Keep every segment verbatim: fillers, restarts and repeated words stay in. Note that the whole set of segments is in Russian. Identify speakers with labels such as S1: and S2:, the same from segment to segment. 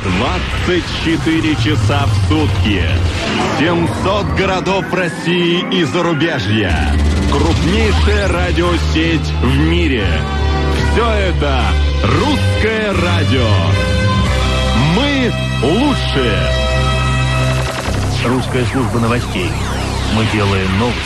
S1: двадцать четыре часа в сутки. семьсот городов России и зарубежья. Крупнейшая радиосеть в мире. Все это русское радио. Мы лучшие.
S2: Русская служба новостей. Мы делаем новости.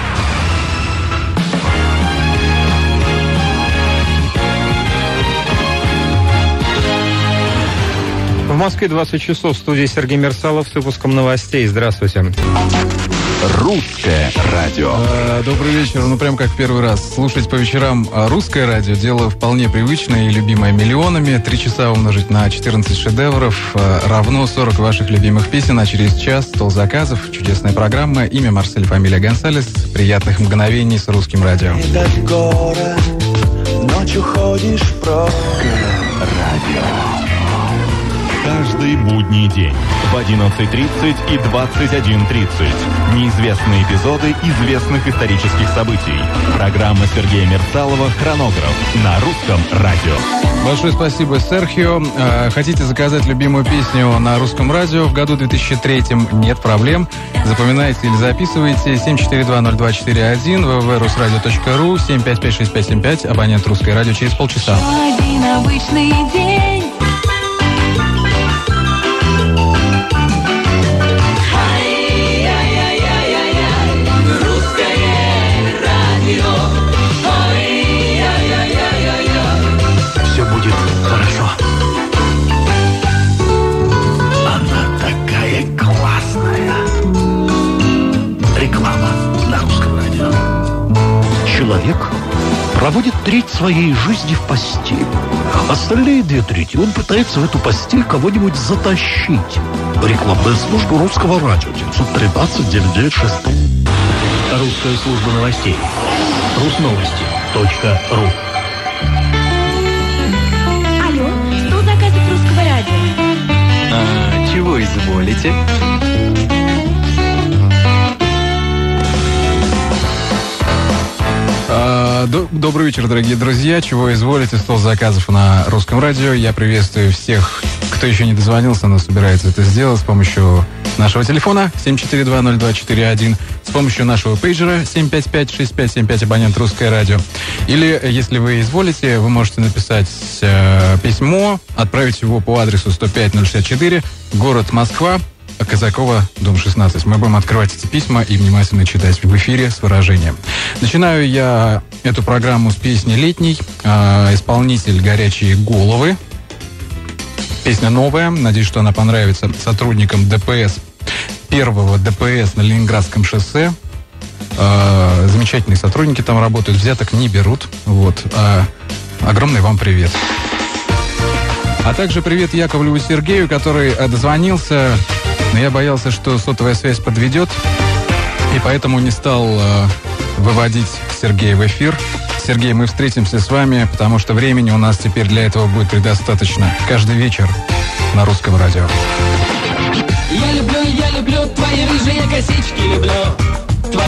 S3: В Москве двадцать часов, в студии Сергей Мерсалов с выпуском новостей. Здравствуйте.
S1: Русское радио.
S4: А, добрый вечер. Ну, прям как первый раз. Слушать по вечерам русское радио — дело вполне привычное и любимое миллионами. Три часа умножить на четырнадцать шедевров равно сорок ваших любимых песен. А через час стол заказов, чудесная программа. Имя Марсель, фамилия Гонсалес. Приятных мгновений с русским радио.
S5: Город, ночью ходишь в пробках.
S1: Радио. Каждый будний день в одиннадцать тридцать и двадцать один тридцать. Неизвестные эпизоды известных исторических событий. Программа Сергея Мерсалова «Хронограф» на русском радио.
S4: Большое спасибо, Серхио. Хотите заказать любимую песню на русском радио в году две тысячи третьем? Нет проблем. Запоминайте или записывайте. семь четыре два ноль два четыре один, вэ вэ вэ точка русрадио точка ру, семь пять пять шесть пять семь пять, абонент «Русское радио» через полчаса.
S6: Один обычный день.
S2: Все будет хорошо. Она такая классная. Реклама на русском радио. Человек проводит треть своей жизни в постели. Остальные две трети он пытается в эту постель кого-нибудь затащить. Рекламная служба русского радио. девятьсот тринадцать девятьсот девяносто шесть. Русская служба новостей. Русновости точка ру.
S6: Алло, стол заказов русского радио.
S3: А, чего изволите?
S4: А, до- добрый вечер, дорогие друзья. Чего изволите? Стол заказов на русском радио. Я приветствую всех, кто еще не дозвонился, но собирается это сделать с помощью нашего телефона семь четыре два ноль два четыре один, с помощью нашего пейджера семь пять пять шесть пять семь пять, абонент «Русское радио». Или, если вы изволите, вы можете написать э, письмо, отправить его по адресу сто пять ноль шестьдесят четыре, город Москва, Казакова, дом шестнадцать. Мы будем открывать эти письма и внимательно читать в эфире с выражением. Начинаю я эту программу с песни «Летний». Э, исполнитель «Горячие головы». Песня новая. Надеюсь, что она понравится сотрудникам ДПС, первого ДПС на Ленинградском шоссе. Э, замечательные сотрудники там работают, взяток не берут. Вот. Э, огромный вам привет. А также привет Яковлеву Сергею, который дозвонился, но я боялся, что сотовая связь подведет, и поэтому не стал э, выводить Сергея в эфир. Сергей, мы встретимся с вами, потому что времени у нас теперь для этого будет предостаточно. Каждый вечер на русском радио.
S7: Я люблю, я люблю твои рыжие косички, люблю. Тво...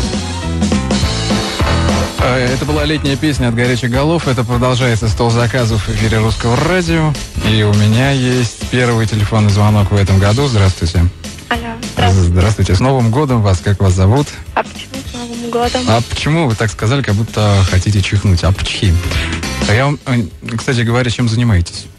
S4: Это была летняя песня от «Горячих голов». Это продолжается стол заказов в эфире русского радио. И у меня есть первый телефонный звонок в этом году. Здравствуйте.
S8: Алло, здравствуйте.
S4: Здравствуйте. С Новым годом вас. Как вас зовут?
S8: А почему с Новым годом?
S4: А почему вы так сказали, как будто хотите чихнуть? А почему? А я вам, кстати говоря, чем занимаетесь?